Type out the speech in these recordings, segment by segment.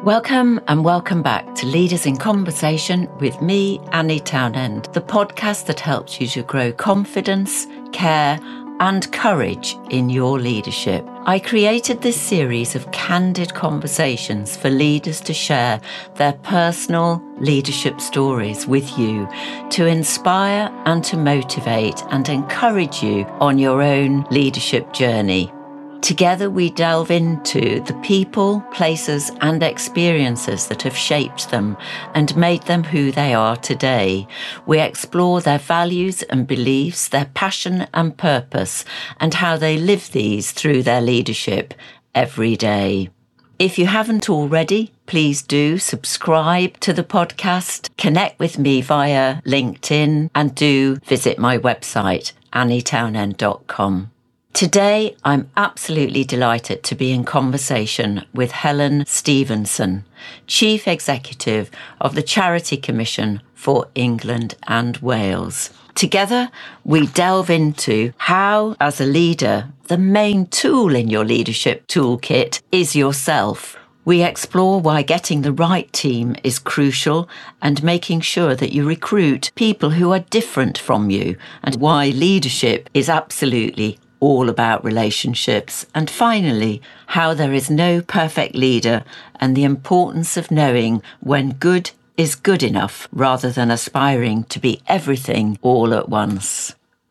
Welcome and welcome back to Leaders in Conversation with me, Annie Townend, the podcast that helps you to grow confidence, care, and courage in your leadership. I created this series of candid conversations for leaders to share their personal leadership stories with you to inspire and to motivate and encourage you on your own leadership journey. Together we delve into the people, places and experiences that have shaped them and made them who they are today. We explore their values and beliefs, their passion and purpose, and how they live these through their leadership every day. If you haven't already, please do subscribe to the podcast, connect with me via LinkedIn, and do visit my website, annietownend.com. Today, I'm absolutely delighted to be in conversation with Helen Stevenson, Chief Executive of the Charity Commission for England and Wales. Together, we delve into how, as a leader, the main tool in your leadership toolkit is yourself. We explore why getting the right team is crucial and making sure that you recruit people who are different from you, and why leadership is absolutely all about relationships, and finally, how there is no perfect leader and the importance of knowing when good is good enough rather than aspiring to be everything all at once.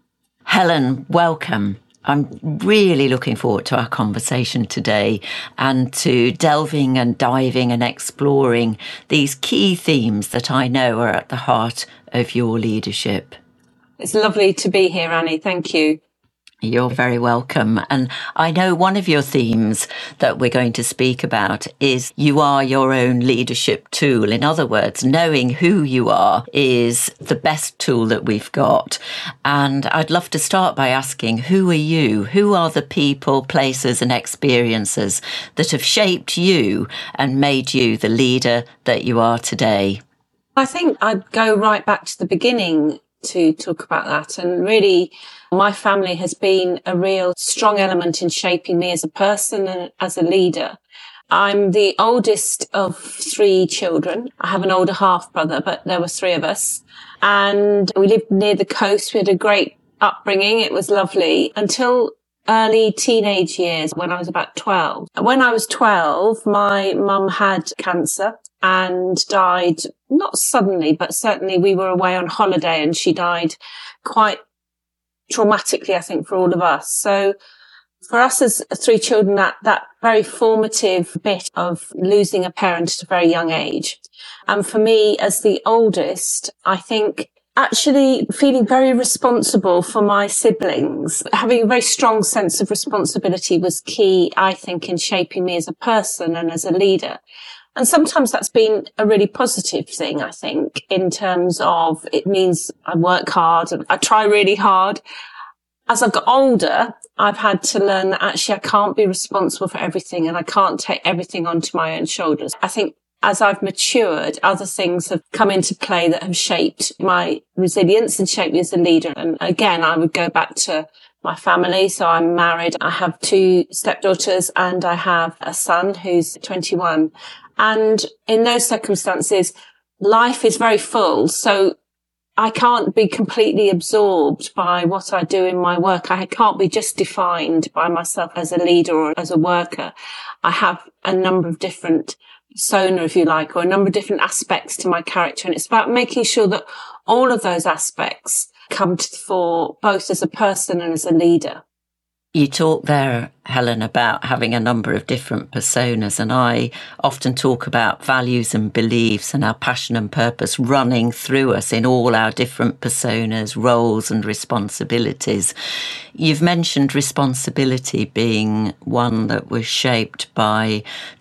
Helen, welcome. I'm really looking forward to our conversation today and to delving and diving and exploring these key themes that I know are at the heart of your leadership. It's lovely to be here, Annie. Thank you. You're very welcome. And I know one of your themes that we're going to speak about is you are your own leadership tool. In other words, knowing who you are is the best tool that we've got. And I'd love to start by asking, who are you? Who are the people, places and experiences that have shaped you and made you the leader that you are today? I think I'd go right back to the beginning to talk about that. And really, my family has been a real strong element in shaping me as a person and as a leader. I'm the oldest of three children. I have an older half brother, but there were three of us. And we lived near the coast. We had a great upbringing. It was lovely until early teenage years when I was about 12. When I was 12, my mum had cancer and died, not suddenly, but certainly we were away on holiday and she died quite traumatically, I think, for all of us. So for us as three children, that very formative bit of losing a parent at a very young age. And for me, as the oldest, I think actually feeling very responsible for my siblings, having a very strong sense of responsibility was key, I think, in shaping me as a person and as a leader. And sometimes that's been a really positive thing, I think, in terms of it means I work hard and I try really hard. As I've got older, I've had to learn that actually I can't be responsible for everything and I can't take everything onto my own shoulders. I think as I've matured, other things have come into play that have shaped my resilience and shaped me as a leader. And again, I would go back to my family. So I'm married. I have two stepdaughters and I have a son who's 21. And in those circumstances, life is very full. So I can't be completely absorbed by what I do in my work. I can't be just defined by myself as a leader or as a worker. I have a number of different persona, if you like, or a number of different aspects to my character. And it's about making sure that all of those aspects come to the fore, both as a person and as a leader. You talk there, Helen, about having a number of different personas, and I often talk about values and beliefs and our passion and purpose running through us in all our different personas, roles and responsibilities. You've mentioned responsibility being one that was shaped by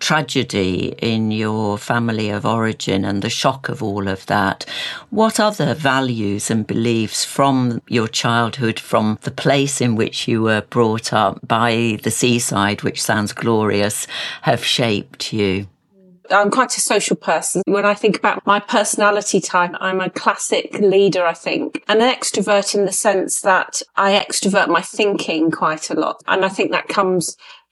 tragedy in your family of origin and the shock of all of that. What other values and beliefs from your childhood, from the place in which you were brought up by the seaside, which sounds glorious, have shaped you? I'm quite a social person. When I think about my personality type, I'm a classic leader, I think, and an extrovert in the sense that I extrovert my thinking quite a lot. And I think that comes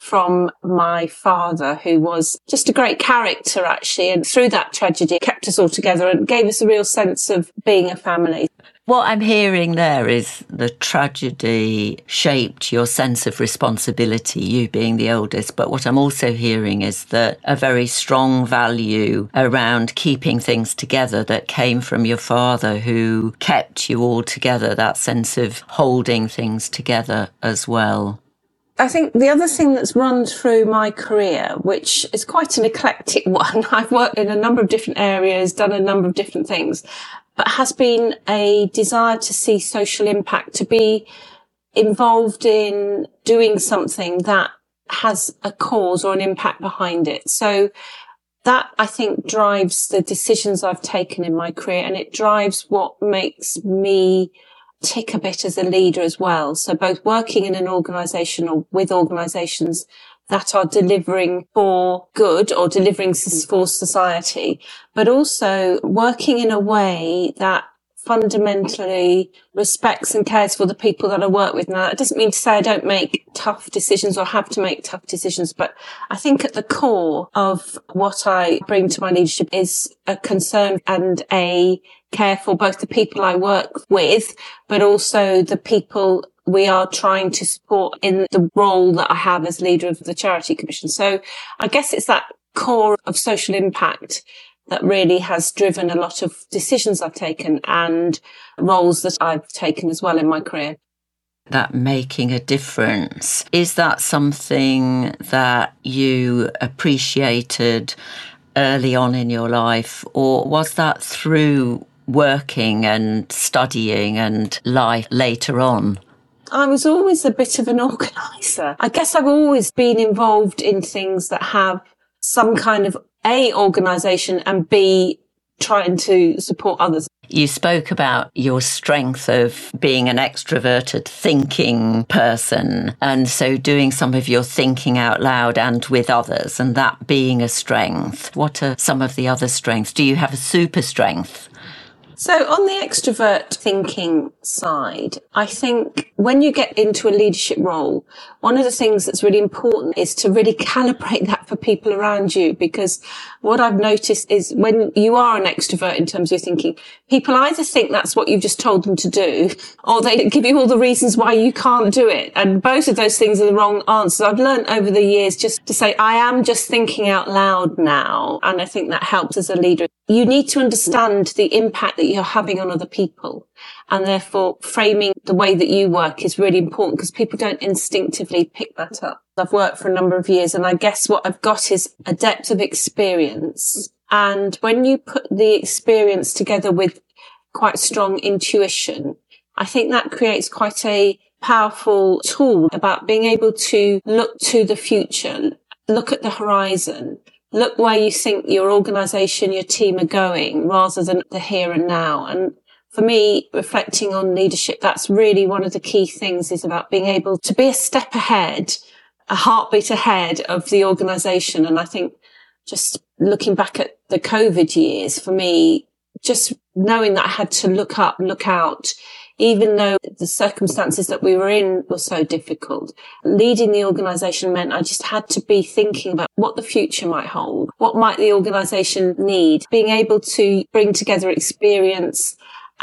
from my father, who was just a great character, actually. And through that tragedy, kept us all together and gave us a real sense of being a family. What I'm hearing there is the tragedy shaped your sense of responsibility, you being the oldest. But what I'm also hearing is that a very strong value around keeping things together that came from your father, who kept you all together, that sense of holding things together as well. I think the other thing that's run through my career, which is quite an eclectic one, I've worked in a number of different areas, done a number of different things, but has been a desire to see social impact, to be involved in doing something that has a cause or an impact behind it. So that, I think, drives the decisions I've taken in my career, and it drives what makes me tick a bit as a leader as well. So both working in an organisation or with organisations that are delivering for good or delivering for society, but also working in a way that fundamentally respects and cares for the people that I work with. Now, that doesn't mean to say I don't make tough decisions or have to make tough decisions, but I think at the core of what I bring to my leadership is a concern and a care for both the people I work with, but also the people we are trying to support in the role that I have as leader of the Charity Commission. So I guess it's that core of social impact that really has driven a lot of decisions I've taken and roles that I've taken as well in my career. That making a difference, is that something that you appreciated early on in your life, or was that through working and studying and life later on? I was always a bit of an organiser. I guess I've always been involved in things that have some kind of A, organisation, and B, trying to support others. You spoke about your strength of being an extroverted thinking person, and so doing some of your thinking out loud and with others, and that being a strength. What are some of the other strengths? Do you have a super strength? So on the extrovert thinking side, I think when you get into a leadership role, one of the things that's really important is to really calibrate that for people around you, because what I've noticed is when you are an extrovert in terms of your thinking, people either think that's what you've just told them to do, or they give you all the reasons why you can't do it. And both of those things are the wrong answers. I've learned over the years just to say, I am just thinking out loud now. And I think that helps as a leader. You need to understand the impact that you're having on other people. And therefore, framing the way that you work is really important, because people don't instinctively pick that up. I've worked for a number of years, and I guess what I've got is a depth of experience. And when you put the experience together with quite strong intuition, I think that creates quite a powerful tool about being able to look to the future, look at the horizon, look where you think your organisation, your team are going, rather than the here and now. And for me, reflecting on leadership, that's really one of the key things, is about being able to be a step ahead, a heartbeat ahead of the organisation. And I think just looking back at the COVID years, for me, just knowing that I had to look up, look out, even though the circumstances that we were in were so difficult. Leading the organisation meant I just had to be thinking about what the future might hold. What might the organisation need? Being able to bring together experience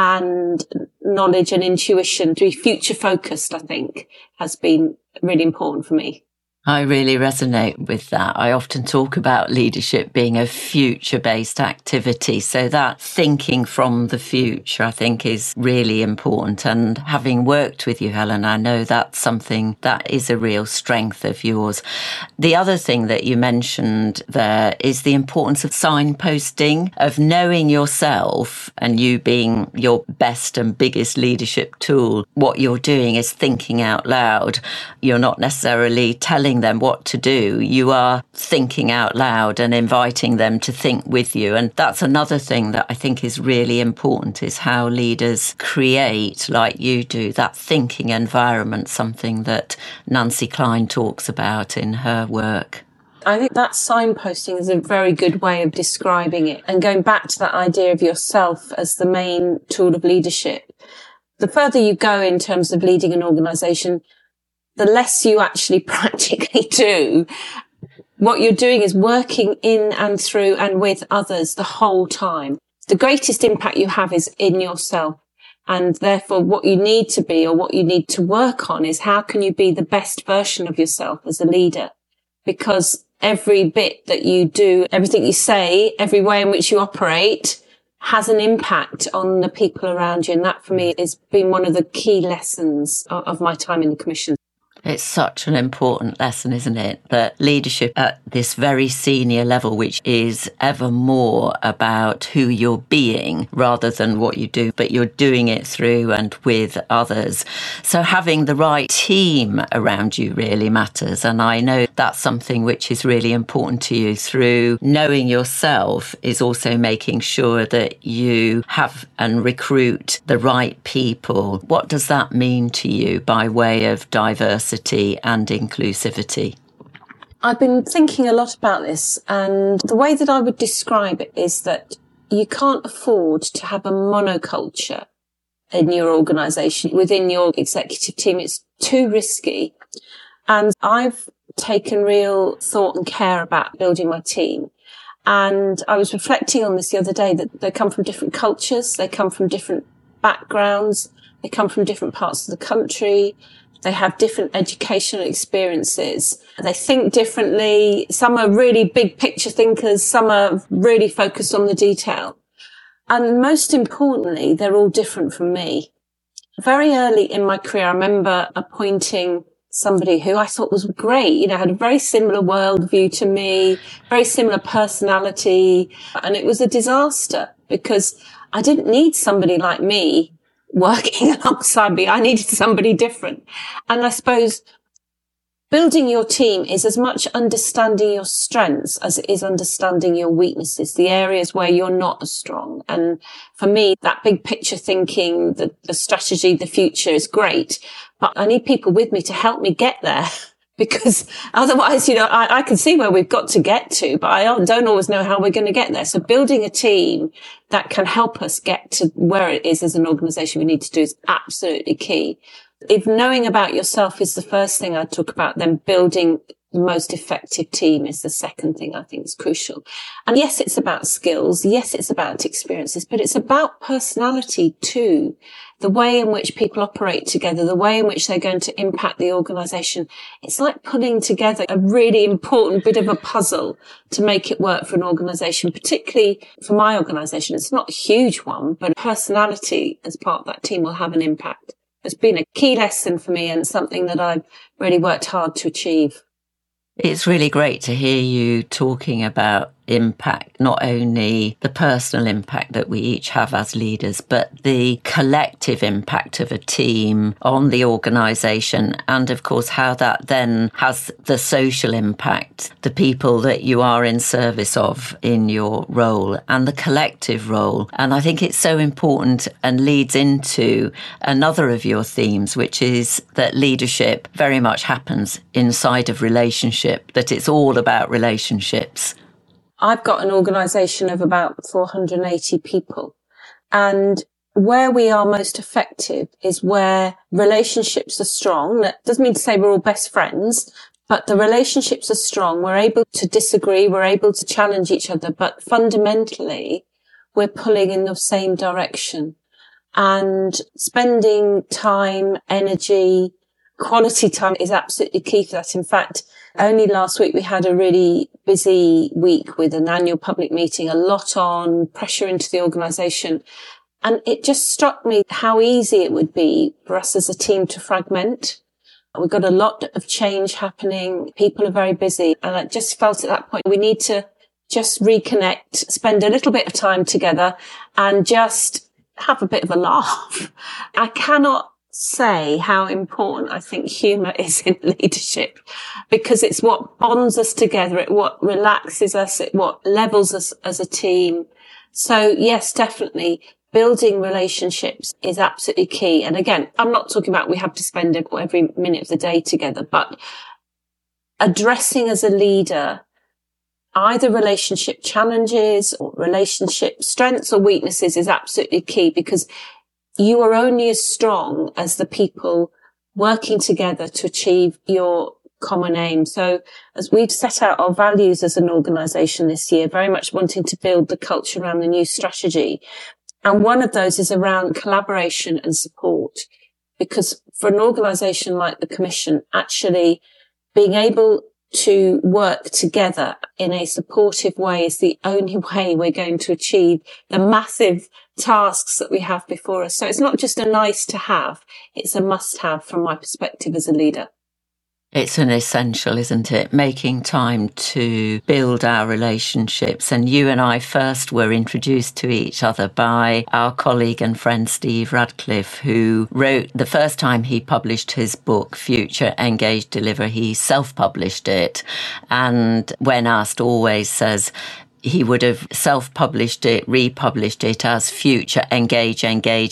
and knowledge and intuition to be future focused, I think, has been really important for me. I really resonate with that. I often talk about leadership being a future-based activity. So that thinking from the future, I think, is really important. And having worked with you, Helen, I know that's something that is a real strength of yours. The other thing that you mentioned there is the importance of signposting, of knowing yourself, and you being your best and biggest leadership tool. What you're doing is thinking out loud. You're not necessarily telling them what to do. You are thinking out loud and inviting them to think with you. And that's another thing that I think is really important, is how leaders create, like you do, that thinking environment, something that Nancy Klein talks about in her work. I think that signposting is a very good way of describing it. And going back to that idea of yourself as the main tool of leadership, the further you go in terms of leading an organisation, the less you actually practically do, what you're doing is working in and through and with others the whole time. The greatest impact you have is in yourself. And therefore, what you need to be or what you need to work on is how can you be the best version of yourself as a leader? Because every bit that you do, everything you say, every way in which you operate has an impact on the people around you. And that for me has been one of the key lessons of my time in the Commission. It's such an important lesson, isn't it? That leadership at this very senior level, which is ever more about who you're being rather than what you do, but you're doing it through and with others. So having the right team around you really matters. And I know that's something which is really important to you. Through knowing yourself is also making sure that you have and recruit the right people. What does that mean to you by way of diversity and inclusivity? I've been thinking a lot about this, and the way that I would describe it is that you can't afford to have a monoculture in your organisation, within your executive team. It's too risky. And I've taken real thought and care about building my team. And I was reflecting on this the other day, that they come from different cultures, they come from different backgrounds, they come from different parts of the country. They have different educational experiences. They think differently. Some are really big picture thinkers. Some are really focused on the detail. And most importantly, they're all different from me. Very early in my career, I remember appointing somebody who I thought was great, had a very similar worldview to me, very similar personality. And it was a disaster because I didn't need somebody like me working alongside me. I needed somebody different. And I suppose building your team is as much understanding your strengths as it is understanding your weaknesses, the areas where you're not as strong. And for me, that big picture thinking, the strategy, the future is great, but I need people with me to help me get there. Because otherwise, I can see where we've got to get to, but I don't always know how we're going to get there. So building a team that can help us get to where it is as an organisation we need to do is absolutely key. If knowing about yourself is the first thing I talk about, then building the most effective team is the second thing I think is crucial. And yes, it's about skills. Yes, it's about experiences, but it's about personality too. The way in which people operate together, the way in which they're going to impact the organisation. It's like putting together a really important bit of a puzzle to make it work for an organisation, particularly for my organisation. It's not a huge one, but personality as part of that team will have an impact. It's been a key lesson for me and something that I've really worked hard to achieve. It's really great to hear you talking about impact, not only the personal impact that we each have as leaders, but the collective impact of a team on the organisation, and of course how that then has the social impact, the people that you are in service of in your role and the collective role. And I think it's so important and leads into another of your themes, which is that leadership very much happens inside of relationship, that it's all about relationships. I've got an organisation of about 480 people, and where we are most effective is where relationships are strong. That doesn't mean to say we're all best friends, but the relationships are strong. We're able to disagree. We're able to challenge each other, but fundamentally we're pulling in the same direction. And spending time, energy, quality time is absolutely key for that. In fact, only last week we had a really busy week with an annual public meeting, a lot on, pressure into the organisation. And it just struck me how easy it would be for us as a team to fragment. We've got a lot of change happening. People are very busy. And I just felt at that point we need to just reconnect, spend a little bit of time together and just have a bit of a laugh. I cannot say how important I think humour is in leadership, because it's what bonds us together, it what relaxes us, it what levels us as a team. So yes, definitely building relationships is absolutely key. And again, I'm not talking about we have to spend every minute of the day together, but addressing as a leader either relationship challenges or relationship strengths or weaknesses is absolutely key, because you are only as strong as the people working together to achieve your common aim. So as we've set out our values as an organisation this year, very much wanting to build the culture around the new strategy. And one of those is around collaboration and support. Because for an organisation like the Commission, actually being able to work together in a supportive way is the only way we're going to achieve the massive tasks that we have before us. So it's not just a nice to have, it's a must have from my perspective as a leader. It's an essential, isn't it? Making time to build our relationships. And you and I first were introduced to each other by our colleague and friend Steve Radcliffe, who wrote, the first time he published his book, Future, Engage, Deliver, he self-published it. And when asked, always says, he would have self-published it, republished it as Future, Engage,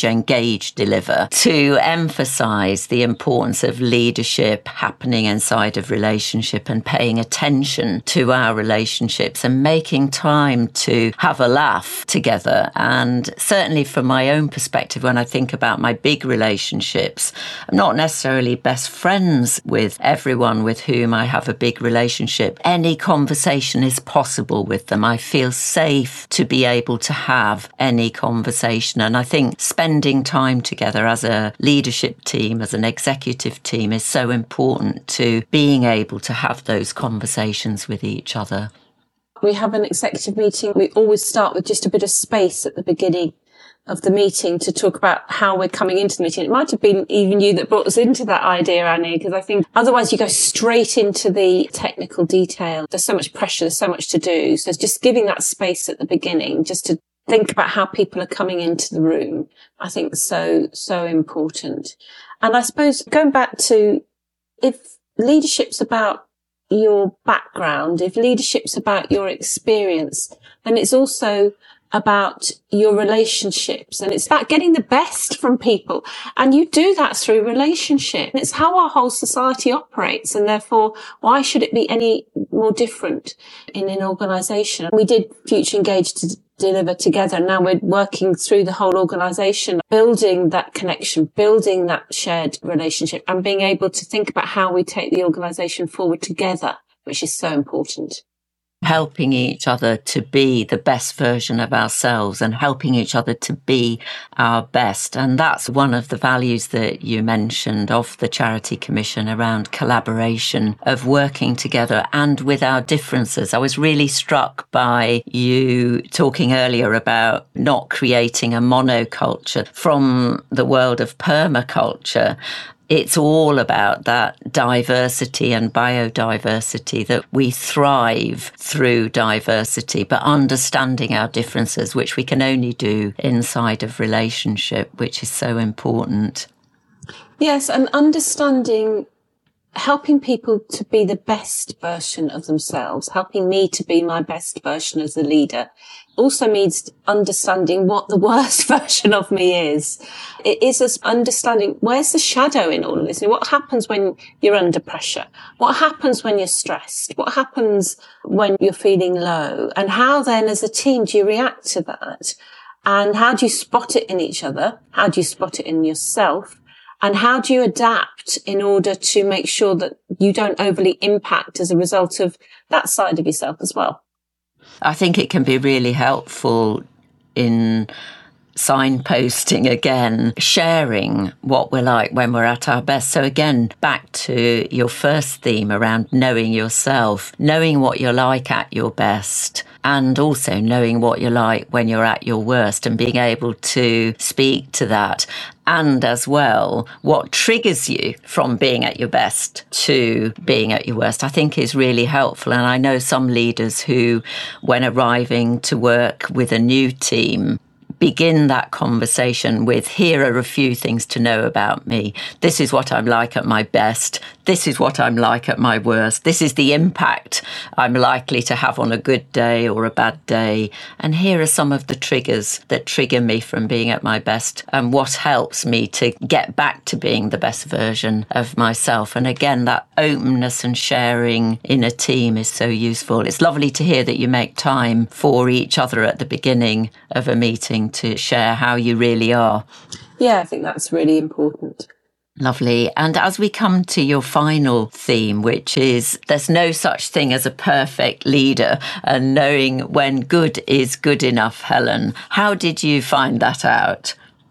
Deliver, to emphasise the importance of leadership happening inside of relationship and paying attention to our relationships and making time to have a laugh together. And certainly from my own perspective, when I think about my big relationships, I'm not necessarily best friends with everyone with whom I have a big relationship. Any conversation is possible with them. I feel safe to be able to have any conversation. And I think spending time together as a leadership team, as an executive team, is so important to being able to have those conversations with each other. We have an executive meeting. We always start with just a bit of space at the beginning of the meeting to talk about how we're coming into the meeting. It might have been even you that brought us into that idea, Annie, because I think otherwise you go straight into the technical detail. There's so much pressure, there's so much to do. So just giving that space at the beginning, just to think about how people are coming into the room, I think is so important. And I suppose going back to, if leadership's about your background, if leadership's about your experience, then it's also about your relationships, and it's about getting the best from people. And you do that through relationship. It's how our whole society operates, and therefore why should it be any more different in an organisation? We did Future Engage to Deliver together. Now we're working through the whole organisation, building that connection, building that shared relationship, and being able to think about how we take the organisation forward together, which is so important. Helping each other to be the best version of ourselves and helping each other to be our best. And that's one of the values that you mentioned of the Charity Commission around collaboration, of working together and with our differences. I was really struck by you talking earlier about not creating a monoculture from the world of permaculture. It's all about that diversity and biodiversity, that we thrive through diversity, but understanding our differences, which we can only do inside of relationship, which is so important. Yes, and understanding, helping people to be the best version of themselves, helping me to be my best version as a leader, also means understanding what the worst version of me is. It is us understanding where's the shadow in all of this. What happens when you're under pressure? What happens when you're stressed? What happens when you're feeling low? And how then as a team do you react to that? And how do you spot it in each other? How do you spot it in yourself? And how do you adapt in order to make sure that you don't overly impact as a result of that side of yourself as well? I think it can be really helpful in signposting again, sharing what we're like when we're at our best. So again, back to your first theme around knowing yourself, knowing what you're like at your best, and also knowing what you're like when you're at your worst and being able to speak to that. And as well, what triggers you from being at your best to being at your worst, I think is really helpful. And I know some leaders who, when arriving to work with a new team, begin that conversation with, here are a few things to know about me. This is what I'm like at my best. This is what I'm like at my worst. This is the impact I'm likely to have on a good day or a bad day. And here are some of the triggers that trigger me from being at my best and what helps me to get back to being the best version of myself. And again, that openness and sharing in a team is so useful. It's lovely to hear that you make time for each other at the beginning of a meeting to share how you really are. Yeah, I think that's really important. Lovely. And as we come to your final theme, which is there's no such thing as a perfect leader, and knowing when good is good enough, Helen, how did you find that out?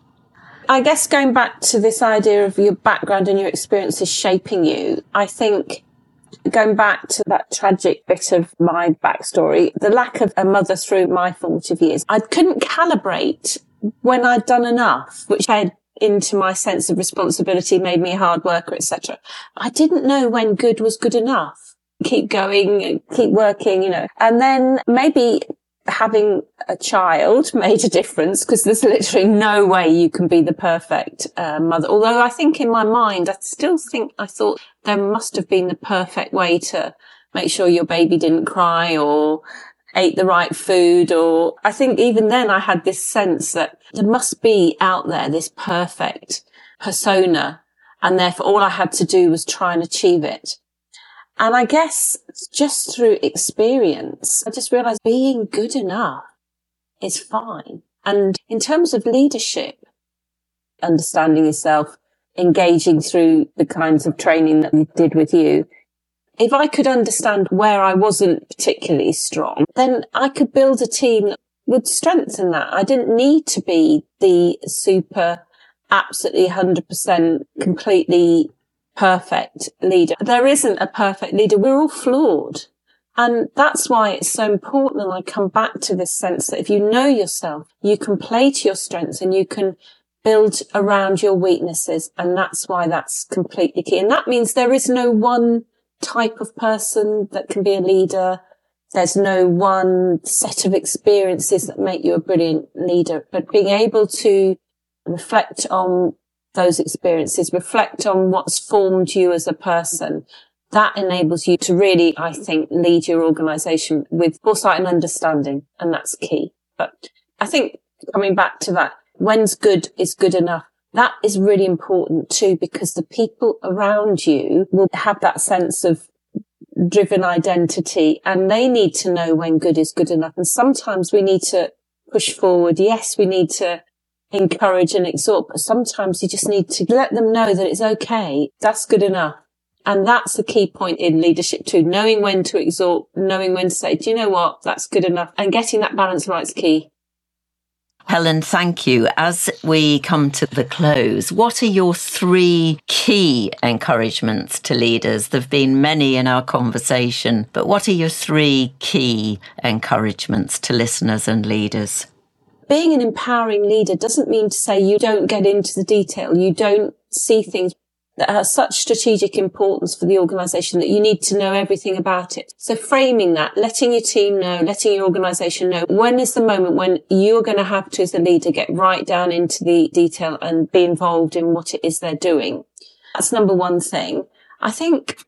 I guess going back to this idea of your background and your experiences shaping you, I think going back to that tragic bit of my backstory, the lack of a mother through my formative years, I couldn't calibrate when I'd done enough, which fed into my sense of responsibility, made me a hard worker, etc. I didn't know when good was good enough. Keep going, keep working, and then maybe having a child made a difference, because there's literally no way you can be the perfect mother. Although I think in my mind, I thought there must have been the perfect way to make sure your baby didn't cry or ate the right food. Or I think even then I had this sense that there must be out there this perfect persona, and therefore all I had to do was try and achieve it. And I guess just through experience, I just realized being good enough is fine. And in terms of leadership, understanding yourself, engaging through the kinds of training that we did with you, if I could understand where I wasn't particularly strong, then I could build a team that would strengthen that. I didn't need to be the super, absolutely 100% completely perfect leader. There isn't a perfect leader. We're all flawed. And that's why it's so important. And I come back to this sense that if you know yourself, you can play to your strengths and you can build around your weaknesses. And that's why that's completely key. And that means there is no one type of person that can be a leader. There's no one set of experiences that make you a brilliant leader, but being able to reflect on those experiences, reflect on what's formed you as a person, that enables you to really, I think, lead your organisation with foresight and understanding, and that's key. But I think coming back to that, when's good is good enough, that is really important too, because the people around you will have that sense of driven identity, and they need to know when good is good enough. And sometimes we need to push forward. Yes, we need to encourage and exhort, but sometimes you just need to let them know that it's okay. That's good enough. And that's the key point in leadership too. Knowing when to exhort, knowing when to say, do you know what? That's good enough. And getting that balance right is key. Helen, thank you. As we come to the close, what are your 3 key encouragements to leaders? There have been many in our conversation, but what are your 3 key encouragements to listeners and leaders? Being an empowering leader doesn't mean to say you don't get into the detail. You don't see things that are such strategic importance for the organisation that you need to know everything about it. So framing that, letting your team know, letting your organisation know, when is the moment when you're going to have to, as a leader, get right down into the detail and be involved in what it is they're doing. That's number one thing. I think,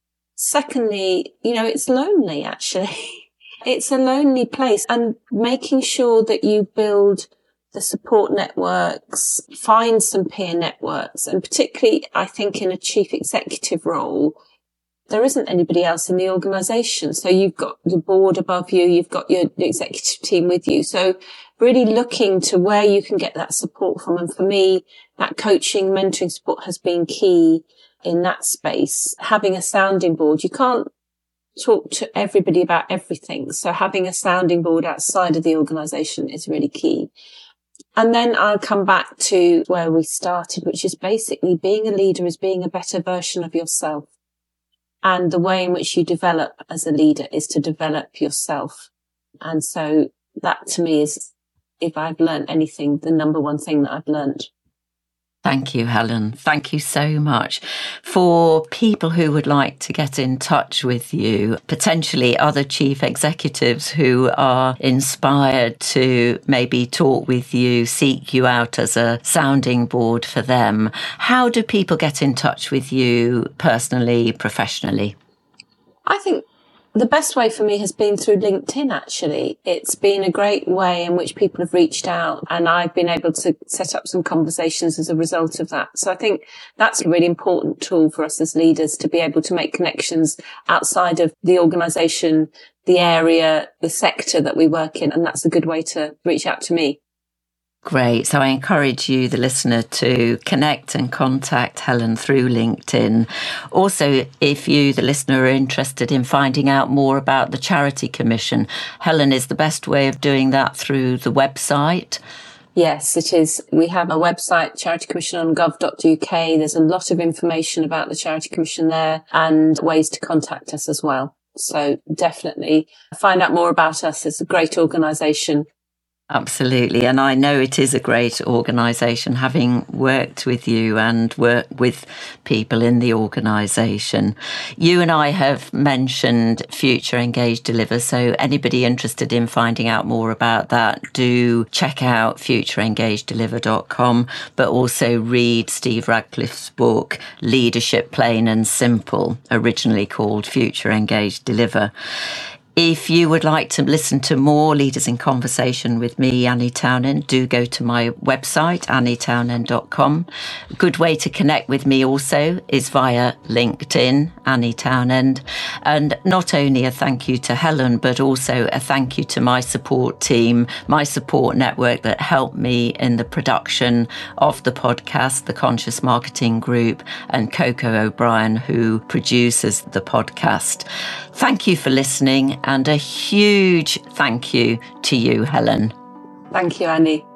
secondly, it's lonely, actually. It's a lonely place, and making sure that you build the support networks, find some peer networks, and particularly, I think, in a chief executive role, there isn't anybody else in the organisation. So you've got the board above you, you've got your executive team with you. So really looking to where you can get that support from. And for me, that coaching, mentoring support has been key in that space. Having a sounding board, you can't talk to everybody about everything. So having a sounding board outside of the organisation is really key. And then I'll come back to where we started, which is basically being a leader is being a better version of yourself. And the way in which you develop as a leader is to develop yourself. And so that to me is, if I've learned anything, the number one thing that I've learned. Thank you, Helen. Thank you so much. For people who would like to get in touch with you, potentially other chief executives who are inspired to maybe talk with you, seek you out as a sounding board for them, how do people get in touch with you personally, professionally? I think the best way for me has been through LinkedIn, actually. It's been a great way in which people have reached out, and I've been able to set up some conversations as a result of that. So I think that's a really important tool for us as leaders, to be able to make connections outside of the organisation, the area, the sector that we work in. And that's a good way to reach out to me. Great. So I encourage you, the listener, to connect and contact Helen through LinkedIn. Also, if you, the listener, are interested in finding out more about the Charity Commission, Helen, is the best way of doing that through the website? Yes, it is. We have a website, charitycommission.gov.uk. There's a lot of information about the Charity Commission there and ways to contact us as well. So definitely find out more about us. It's a great organisation. Absolutely. And I know it is a great organisation, having worked with you and worked with people in the organisation. You and I have mentioned Future Engage Deliver. So anybody interested in finding out more about that, do check out futureengagedeliver.com, but also read Steve Radcliffe's book, Leadership Plain and Simple, originally called Future Engage Deliver. If you would like to listen to more Leaders in Conversation with me, Annie Townend, do go to my website, annietownend.com. A good way to connect with me also is via LinkedIn, Annie Townend. And not only a thank you to Helen, but also a thank you to my support team, my support network that helped me in the production of the podcast, the Conscious Marketing Group, and Coco O'Brien, who produces the podcast. Thank you for listening, and a huge thank you to you, Helen. Thank you, Annie.